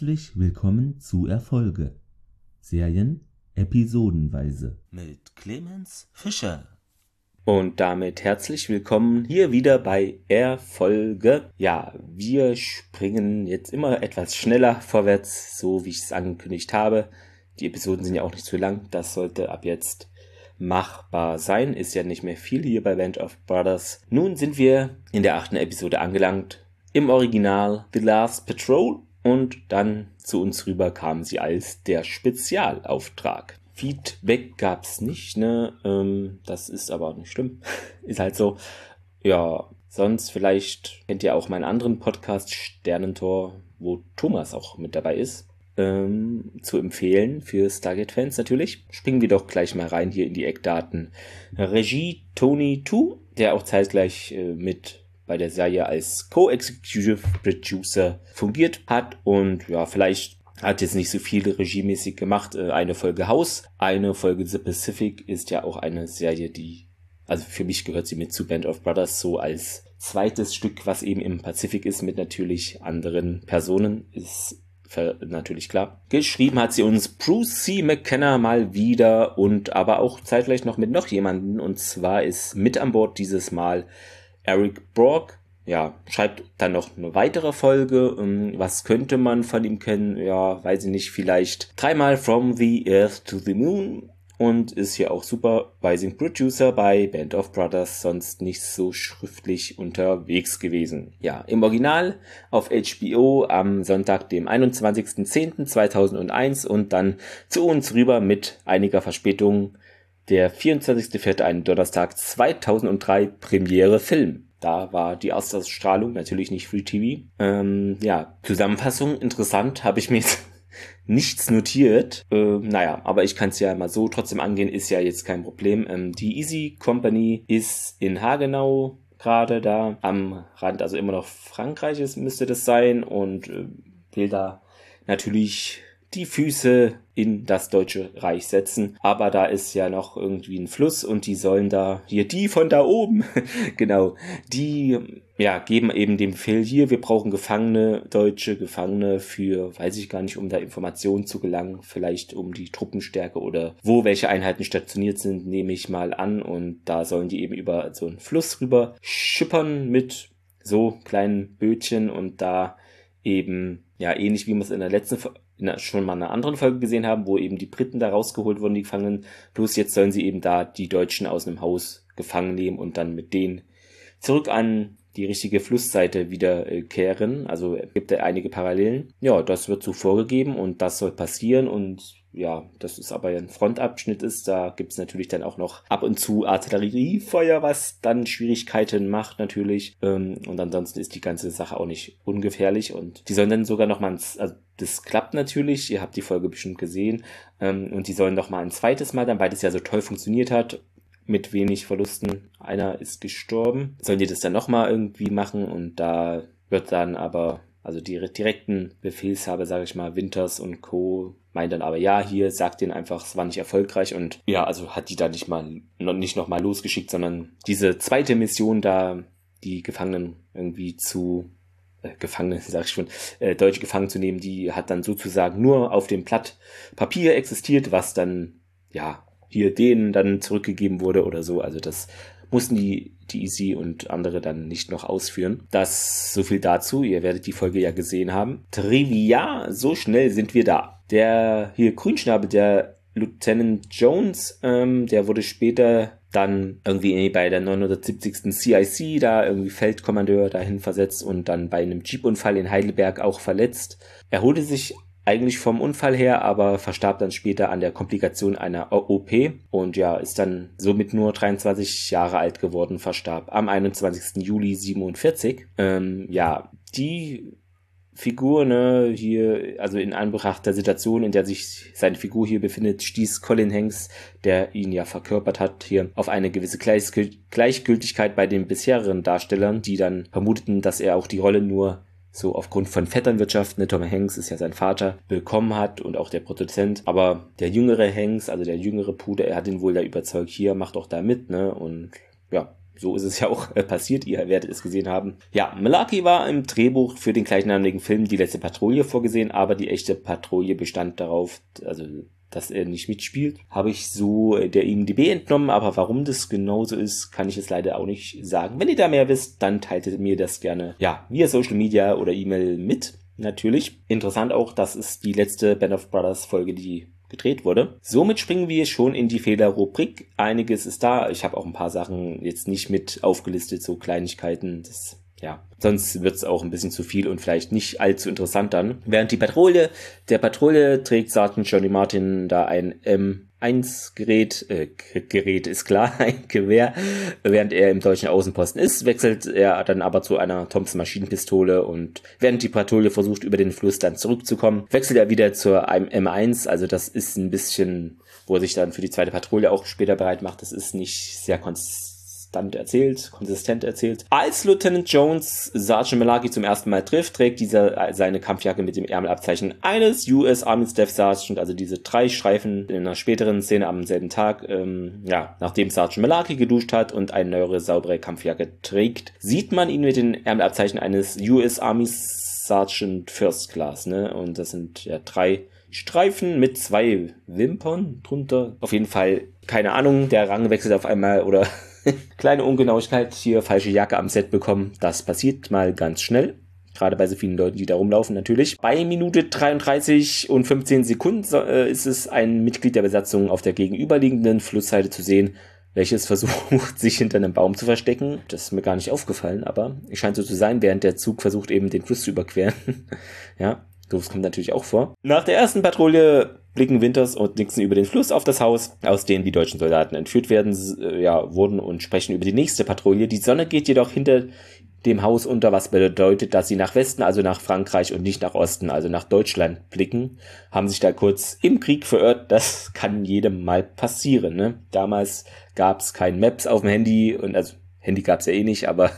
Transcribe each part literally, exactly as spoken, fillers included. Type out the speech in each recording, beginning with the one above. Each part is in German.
Herzlich willkommen zu Erfolge. Serien episodenweise. Mit Clemens Fischer. Und damit herzlich willkommen hier wieder bei Erfolge. Ja, wir springen jetzt immer etwas schneller vorwärts, so wie ich es angekündigt habe. Die Episoden sind ja auch nicht zu lang, das sollte ab jetzt machbar sein. Ist ja nicht mehr viel hier bei Band of Brothers. Nun sind wir in der achten Episode angelangt. Im Original The Last Patrol. Und dann zu uns rüber kamen sie als der Spezialauftrag. Feedback gab's nicht, ne? Ähm, das ist aber auch nicht schlimm. Ist halt so. Ja, sonst vielleicht kennt ihr auch meinen anderen Podcast Sternentor, wo Thomas auch mit dabei ist. Ähm, zu empfehlen für Stargate-Fans natürlich. Springen wir doch gleich mal rein hier in die Eckdaten. Regie Tony Tu, der auch zeitgleich äh, mit bei der Serie als Co-Executive Producer fungiert hat und ja, vielleicht hat jetzt nicht so viel regiemäßig gemacht. Eine Folge House, eine Folge The Pacific ist ja auch eine Serie, die, also für mich gehört sie mit zu Band of Brothers so als zweites Stück, was eben im Pazifik ist, mit natürlich anderen Personen, ist natürlich klar. Geschrieben hat sie uns Bruce C. McKenna mal wieder und aber auch zeitgleich noch mit noch jemanden, und zwar ist mit an Bord dieses Mal Eric Brock, ja, schreibt dann noch eine weitere Folge. Was könnte man von ihm kennen? Ja, weiß ich nicht, vielleicht dreimal From the Earth to the Moon und ist hier auch Supervising Producer bei Band of Brothers, sonst nicht so schriftlich unterwegs gewesen. Ja, im Original auf H B O am Sonntag, dem einundzwanzigsten zehnten zweitausendeins und dann zu uns rüber mit einiger Verspätung. Der vierundzwanzigster vierte, ein Donnerstag zweitausenddrei, Premiere Film. Da war die Erstausstrahlung, natürlich nicht Free T V. Ähm, ja, Zusammenfassung, interessant, habe ich mir jetzt nichts notiert. Ähm, naja, aber ich kann es ja mal so trotzdem angehen, ist ja jetzt kein Problem. Ähm, die Easy Company ist in Hagenau gerade da am Rand, also immer noch Frankreiches müsste das sein, und äh, will da natürlich die Füße in das Deutsche Reich setzen. Aber da ist ja noch irgendwie ein Fluss und die sollen da, hier die von da oben, genau, die ja geben eben den Befehl, hier, wir brauchen Gefangene, deutsche Gefangene für, weiß ich gar nicht, um da Informationen zu gelangen, vielleicht um die Truppenstärke oder wo welche Einheiten stationiert sind, nehme ich mal an. Und da sollen die eben über so einen Fluss rüber schippern mit so kleinen Bötchen und da eben, ja, ähnlich wie wir es in der letzten Folge In schon mal in einer anderen Folge gesehen haben, wo eben die Briten da rausgeholt wurden, die Gefangenen. Bloß jetzt sollen sie eben da die Deutschen aus einem Haus gefangen nehmen und dann mit denen zurück an die richtige Flussseite wieder äh, kehren. Also gibt es einige Parallelen. Ja, das wird so vorgegeben und das soll passieren. Und ja, das ist aber ein Frontabschnitt ist. Da gibt es natürlich dann auch noch ab und zu Artilleriefeuer, was dann Schwierigkeiten macht natürlich. Ähm, und ansonsten ist die ganze Sache auch nicht ungefährlich. Und die sollen dann sogar noch mal, ins, also das klappt natürlich, ihr habt die Folge bestimmt gesehen. Ähm, und die sollen noch mal ein zweites Mal, dann weil das ja so toll funktioniert hat, mit wenig Verlusten, einer ist gestorben, sollen die das dann nochmal irgendwie machen, und da wird dann aber, also die direkten Befehlshaber, sage ich mal, Winters und Co. meinen dann aber, ja, hier, sagt denen einfach, es war nicht erfolgreich, und ja, also hat die da nicht mal, noch nicht nochmal losgeschickt, sondern diese zweite Mission da, die Gefangenen irgendwie zu äh, Gefangene, sag ich schon, äh, deutsche Gefangene zu nehmen, die hat dann sozusagen nur auf dem Blatt Papier existiert, was dann, ja, hier denen dann zurückgegeben wurde oder so. Also das mussten die, die Easy und andere dann nicht noch ausführen. Das so viel dazu. Ihr werdet die Folge ja gesehen haben. Trivia, so schnell sind wir da. Der hier Grünschnabel, der Lieutenant Jones, ähm, der wurde später dann irgendwie bei der neunhundertsiebzigsten C I C da irgendwie Feldkommandeur dahin versetzt und dann bei einem Jeepunfall in Heidelberg auch verletzt. Er holte sich eigentlich vom Unfall her, aber verstarb dann später an der Komplikation einer O P und ja, ist dann somit nur dreiundzwanzig Jahre alt geworden, verstarb am einundzwanzigsten Juli siebenundvierzig. Ähm, ja, die Figur, ne, hier, also in Anbetracht der Situation, in der sich seine Figur hier befindet, stieß Colin Hanks, der ihn ja verkörpert hat, hier auf eine gewisse Gleichgültigkeit bei den bisherigen Darstellern, die dann vermuteten, dass er auch die Rolle nur so aufgrund von Vetternwirtschaft, ne, Tom Hanks ist ja sein Vater, bekommen hat und auch der Produzent, aber der jüngere Hanks, also der jüngere Bruder, er hat ihn wohl da überzeugt, hier, macht auch da mit, ne, und ja, so ist es ja auch äh, passiert, ihr werdet es gesehen haben. Ja, Malarkey war im Drehbuch für den gleichnamigen Film Die letzte Patrouille vorgesehen, aber die echte Patrouille bestand darauf, also dass er nicht mitspielt. Habe ich so der I M D B entnommen, aber warum das genauso ist, kann ich es leider auch nicht sagen. Wenn ihr da mehr wisst, dann teilt mir das gerne, ja, via Social Media oder E-Mail mit. Natürlich. Interessant auch, das ist die letzte Band of Brothers Folge, die gedreht wurde. Somit springen wir schon in die Fehlerrubrik. Einiges ist da. Ich habe auch ein paar Sachen jetzt nicht mit aufgelistet, so Kleinigkeiten. Das Ja, sonst wird es auch ein bisschen zu viel und vielleicht nicht allzu interessant dann. Während die Patrouille, der Patrouille trägt Sergeant Johnny Martin da ein M eins Gerät, äh, Gerät ist klar, ein Gewehr, während er im deutschen Außenposten ist, wechselt er dann aber zu einer Thompson Maschinenpistole und während die Patrouille versucht, über den Fluss dann zurückzukommen, wechselt er wieder zur M eins, also das ist ein bisschen, wo er sich dann für die zweite Patrouille auch später bereit macht, das ist nicht sehr konsistent erzählt, konsistent erzählt. Als Lieutenant Jones Sergeant Malarkey zum ersten Mal trifft, trägt dieser seine Kampfjacke mit dem Ärmelabzeichen eines U S Army Staff Sergeant, also diese drei Streifen in einer späteren Szene am selben Tag, ähm, ja, nachdem Sergeant Malarkey geduscht hat und eine neuere, saubere Kampfjacke trägt, sieht man ihn mit dem Ärmelabzeichen eines U S Army Sergeant First Class, ne, und das sind ja drei Streifen mit zwei Wimpern drunter. Auf jeden Fall, keine Ahnung, der Rang wechselt auf einmal oder kleine Ungenauigkeit, hier falsche Jacke am Set bekommen. Das passiert mal ganz schnell. Gerade bei so vielen Leuten, die da rumlaufen natürlich. Bei Minute dreiunddreißig und fünfzehn Sekunden äh, ist es ein Mitglied der Besatzung auf der gegenüberliegenden Flussseite zu sehen, welches versucht, sich hinter einem Baum zu verstecken. Das ist mir gar nicht aufgefallen, aber es scheint so zu sein, während der Zug versucht eben den Fluss zu überqueren. Ja, das kommt natürlich auch vor. Nach der ersten Patrouille blicken Winters und Nixon über den Fluss auf das Haus, aus dem die deutschen Soldaten entführt werden, äh, ja, wurden und sprechen über die nächste Patrouille. Die Sonne geht jedoch hinter dem Haus unter, was bedeutet, dass sie nach Westen, also nach Frankreich und nicht nach Osten, also nach Deutschland blicken, haben sich da kurz im Krieg verirrt. Das kann jedem mal passieren, ne? Damals gab es kein Maps auf dem Handy und also Handy gab es ja eh nicht, aber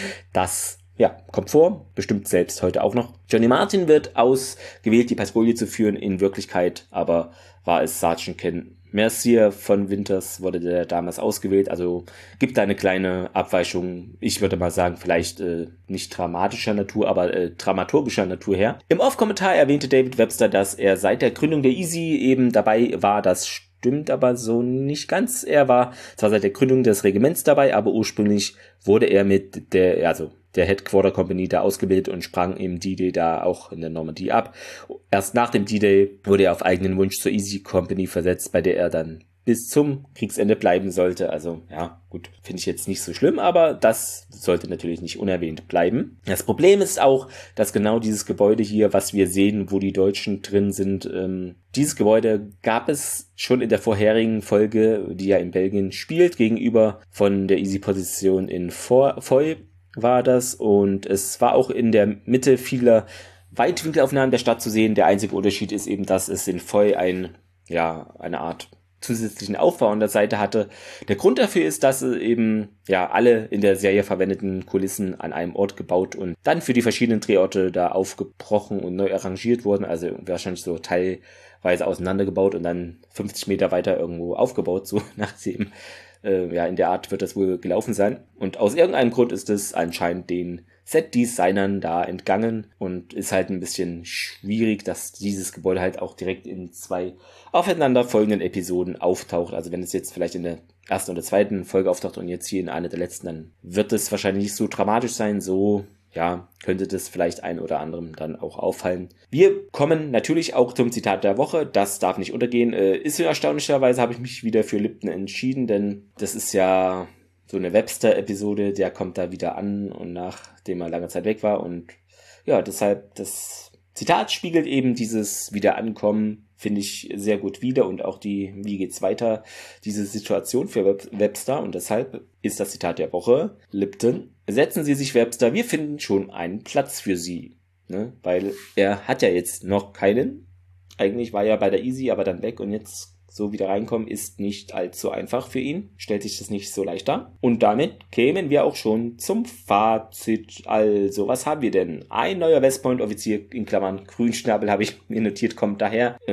das ja, kommt vor, bestimmt selbst heute auch noch. Johnny Martin wird ausgewählt, die Patrouille zu führen, in Wirklichkeit aber war es Sergeant Ken Mercier von Winters, wurde der damals ausgewählt, also gibt da eine kleine Abweichung, ich würde mal sagen, vielleicht äh, nicht dramatischer Natur, aber äh, dramaturgischer Natur her. Im Off-Kommentar erwähnte David Webster, dass er seit der Gründung der Easy eben dabei war, das stimmt aber so nicht ganz. Er war zwar seit der Gründung des Regiments dabei, aber ursprünglich wurde er mit der, also der Headquarter Company da ausgebildet und sprang im D-Day da auch in der Normandie ab. Erst nach dem D-Day wurde er auf eigenen Wunsch zur Easy Company versetzt, bei der er dann bis zum Kriegsende bleiben sollte. Also ja, gut, finde ich jetzt nicht so schlimm, aber das sollte natürlich nicht unerwähnt bleiben. Das Problem ist auch, dass genau dieses Gebäude hier, was wir sehen, wo die Deutschen drin sind, ähm, dieses Gebäude gab es schon in der vorherigen Folge, die ja in Belgien spielt, gegenüber von der Easy-Position in Foy war das, und es war auch in der Mitte vieler Weitwinkelaufnahmen der Stadt zu sehen. Der einzige Unterschied ist eben, dass es in Foy ein, ja, eine Art zusätzlichen Aufbau an der Seite hatte. Der Grund dafür ist, dass eben ja alle in der Serie verwendeten Kulissen an einem Ort gebaut und dann für die verschiedenen Drehorte da aufgebrochen und neu arrangiert wurden, also wahrscheinlich so teilweise auseinandergebaut und dann fünfzig Meter weiter irgendwo aufgebaut, so nachdem Äh, ja, in der Art wird das wohl gelaufen sein. Und aus irgendeinem Grund ist es anscheinend den Set-Designern da entgangen und ist halt ein bisschen schwierig, dass dieses Gebäude halt auch direkt in zwei aufeinanderfolgenden Episoden auftaucht. Also wenn es jetzt vielleicht in der ersten oder zweiten Folge auftaucht und jetzt hier in einer der letzten, dann wird es wahrscheinlich nicht so dramatisch sein, so ja, könnte das vielleicht ein oder anderem dann auch auffallen. Wir kommen natürlich auch zum Zitat der Woche. Das darf nicht untergehen. Äh, ist erstaunlicherweise habe ich mich wieder für Lipton entschieden, denn das ist ja so eine Webster-Episode, der kommt da wieder an und nachdem er lange Zeit weg war, und ja, deshalb das Zitat spiegelt eben dieses Wiederankommen, finde ich, sehr gut wider, und auch die wie geht's weiter, diese Situation für Webster, und deshalb ist das Zitat der Woche: Lipton, setzen Sie sich, Webster, wir finden schon einen Platz für Sie. Ne? Weil er hat ja jetzt noch keinen. Eigentlich war er bei der Easy, aber dann weg, und jetzt so wieder reinkommen ist nicht allzu einfach für ihn. Stellt sich das nicht so leicht dar. Und damit kämen wir auch schon zum Fazit. Also, was haben wir denn? Ein neuer West Point Offizier, in Klammern Grünschnabel habe ich mir notiert, kommt daher. Ähm,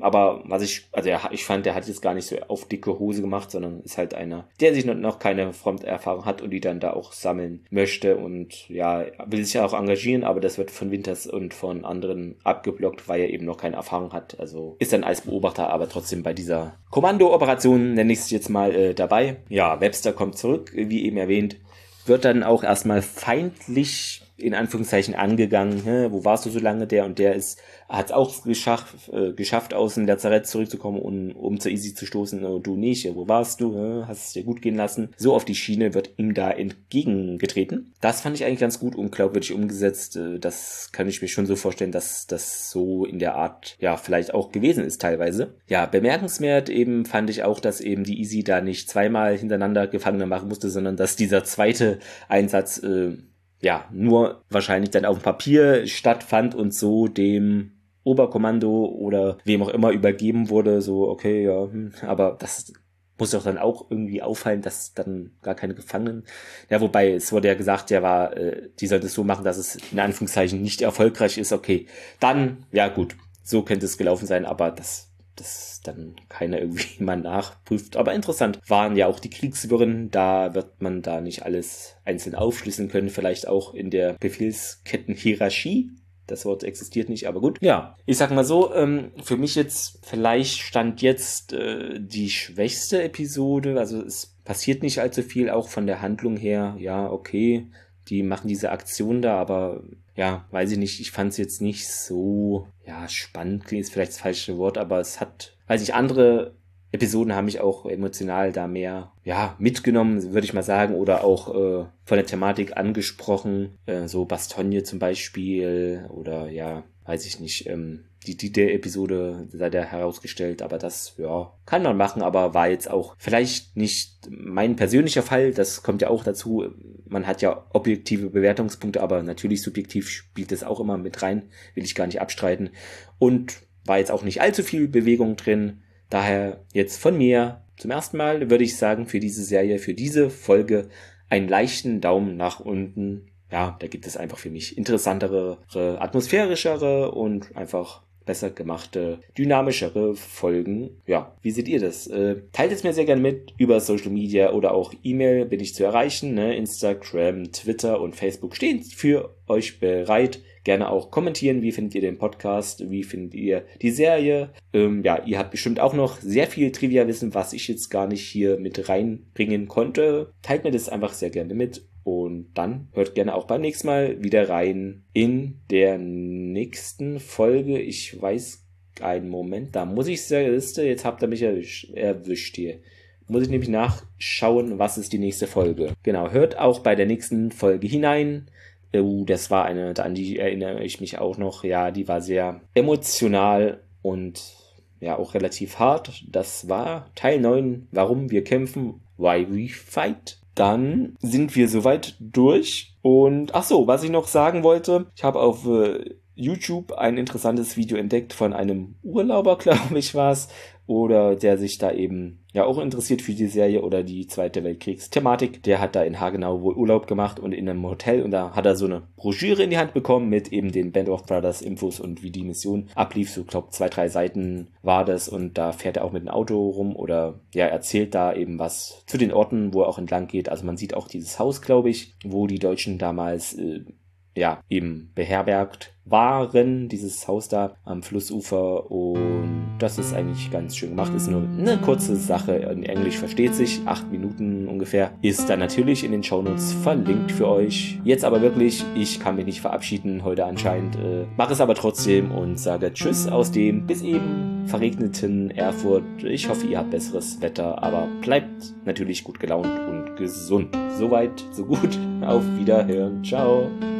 aber was ich, also ja, ich fand, der hat jetzt gar nicht so auf dicke Hose gemacht, sondern ist halt einer, der sich noch keine Fronterfahrung hat und die dann da auch sammeln möchte und ja, will sich ja auch engagieren, aber das wird von Winters und von anderen abgeblockt, weil er eben noch keine Erfahrung hat. Also ist dann als Beobachter, aber trotzdem bei dieser Kommandooperation, nenne ich es jetzt mal, äh, dabei. Ja, Webster kommt zurück, wie eben erwähnt, wird dann auch erstmal feindlich in Anführungszeichen angegangen. Hä, wo warst du so lange? Der und der ist, hat es auch geschafft, äh, geschafft, aus dem Lazarett zurückzukommen, um, um zur Easy zu stoßen. Oh, du nicht, wo warst du? Hä, hast es dir gut gehen lassen? So auf die Schiene wird ihm da entgegengetreten. Das fand ich eigentlich ganz gut und glaubwürdig umgesetzt. Äh, das kann ich mir schon so vorstellen, dass das so in der Art ja vielleicht auch gewesen ist teilweise. Ja, bemerkenswert eben fand ich auch, dass eben die Easy da nicht zweimal hintereinander Gefangene machen musste, sondern dass dieser zweite Einsatz äh, ja, nur wahrscheinlich dann auf dem Papier stattfand und so dem Oberkommando oder wem auch immer übergeben wurde, so, okay, ja, hm, aber das muss doch dann auch irgendwie auffallen, dass dann gar keine Gefangenen, ja, wobei, es wurde ja gesagt, der war, äh, die sollte es so machen, dass es in Anführungszeichen nicht erfolgreich ist, okay, dann, ja gut, so könnte es gelaufen sein, aber das dass dann keiner irgendwie mal nachprüft. Aber interessant waren ja auch die Kriegswirren, da wird man da nicht alles einzeln aufschlüsseln können, vielleicht auch in der Befehlskettenhierarchie. Das Wort existiert nicht, aber gut. Ja, ich sag mal so, ähm, für mich jetzt, vielleicht stand jetzt äh, die schwächste Episode, also es passiert nicht allzu viel, auch von der Handlung her, ja, okay, die machen diese Aktion da, aber ja, weiß ich nicht, ich fand es jetzt nicht so, ja, spannend, klingt vielleicht das falsche Wort, aber es hat, weiß ich, andere Episoden haben mich auch emotional da mehr, ja, mitgenommen, würde ich mal sagen, oder auch äh, von der Thematik angesprochen, äh, so Bastogne zum Beispiel, oder ja, weiß ich nicht, ähm, die, die der Episode sei da herausgestellt, aber das, ja, kann man machen, aber war jetzt auch vielleicht nicht mein persönlicher Fall, das kommt ja auch dazu, man hat ja objektive Bewertungspunkte, aber natürlich subjektiv spielt das auch immer mit rein, will ich gar nicht abstreiten, und war jetzt auch nicht allzu viel Bewegung drin, daher jetzt von mir zum ersten Mal würde ich sagen, für diese Serie, für diese Folge einen leichten Daumen nach unten. Ja, da gibt es einfach für mich interessantere, atmosphärischere und einfach besser gemachte, dynamischere Folgen. Ja, wie seht ihr das? Äh, teilt es mir sehr gerne mit über Social Media oder auch E-Mail bin ich zu erreichen. Ne? Instagram, Twitter und Facebook stehen für euch bereit. Gerne auch kommentieren, wie findet ihr den Podcast, wie findet ihr die Serie. Ähm, ja, ihr habt bestimmt auch noch sehr viel Trivia-Wissen, was ich jetzt gar nicht hier mit reinbringen konnte. Teilt mir das einfach sehr gerne mit. Und dann hört gerne auch beim nächsten Mal wieder rein in der nächsten Folge. Ich weiß, einen Moment, da muss ich zur Liste, jetzt habt ihr mich erwischt hier. Muss ich nämlich nachschauen, was ist die nächste Folge. Genau, hört auch bei der nächsten Folge hinein. Uh, das war eine, an die erinnere ich mich auch noch. Ja, die war sehr emotional und ja auch relativ hart. Das war Teil neun, warum wir kämpfen, why we fight. Dann sind wir soweit durch. Und ach so, was ich noch sagen wollte, ich habe auf äh, YouTube ein interessantes Video entdeckt von einem Urlauber, glaube ich war es, oder der sich da eben ja auch interessiert für die Serie oder die Zweite Weltkriegsthematik. Der hat da in Hagenau wohl Urlaub gemacht und in einem Hotel und da hat er so eine Broschüre in die Hand bekommen mit eben den Band of Brothers Infos und wie die Mission ablief. So, glaube zwei, drei Seiten war das und da fährt er auch mit dem Auto rum oder ja, erzählt da eben was zu den Orten, wo er auch entlang geht. Also man sieht auch dieses Haus, glaube ich, wo die Deutschen damals äh, ja, eben beherbergt waren, dieses Haus da am Flussufer, und das ist eigentlich ganz schön gemacht, ist nur eine kurze Sache, in Englisch versteht sich, acht Minuten ungefähr, ist dann natürlich in den Shownotes verlinkt für euch. Jetzt aber wirklich, ich kann mich nicht verabschieden heute anscheinend, äh, mache es aber trotzdem und sage Tschüss aus dem bis eben verregneten Erfurt. Ich hoffe, ihr habt besseres Wetter, aber bleibt natürlich gut gelaunt und gesund. Soweit, so gut, auf Wiederhören, ciao.